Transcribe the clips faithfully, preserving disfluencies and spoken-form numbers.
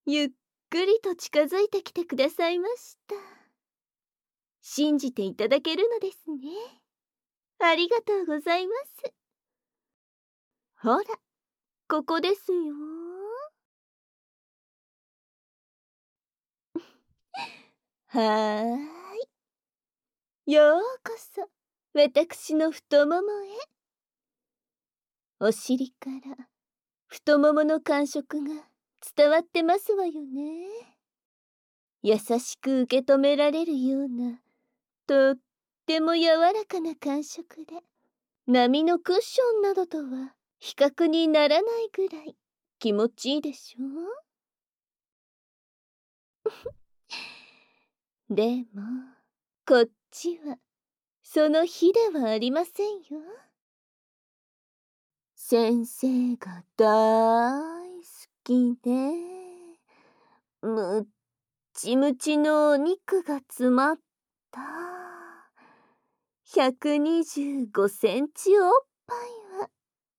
ゆっくりと近づいてきてくださいました。信じていただけるのですね。ありがとうございます。ほら、ここですよ。はーい。ようこそ、私の太ももへ。お尻から太ももの感触が伝わってますわよね。優しく受け止められるような、とっても柔らかな感触で、波のクッションなどとは比較にならないぐらい気持ちいいでしょう。でも、こっちは、その日ではありませんよ。先生が大好きで、むっちむちのお肉が詰まった、ひゃくにじゅうごセンチおっぱいは、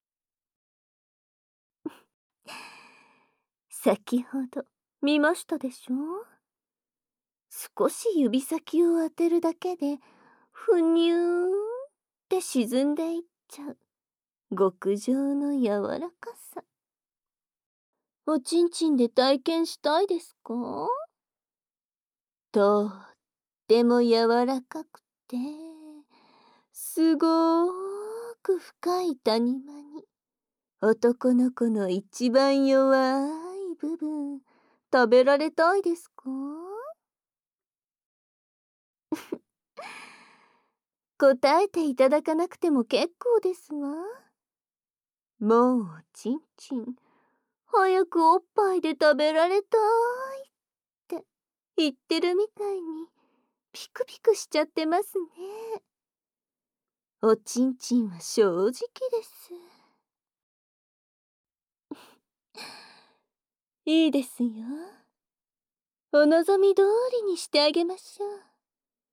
先ほど見ましたでしょ？少し指先を当てるだけで、ふにゅーんって沈んでいっちゃう、極上の柔らかさ。おちんちんで体験したいですか？とっても柔らかくて、すごーく深い谷間に、男の子の一番弱い部分、食べられたいですか？答えていただかなくても結構ですわ。もうおちんちん、早くおっぱいで食べられたいって言ってるみたいに、ピクピクしちゃってますね。おちんちんは正直です。いいですよ。お望み通りにしてあげましょう。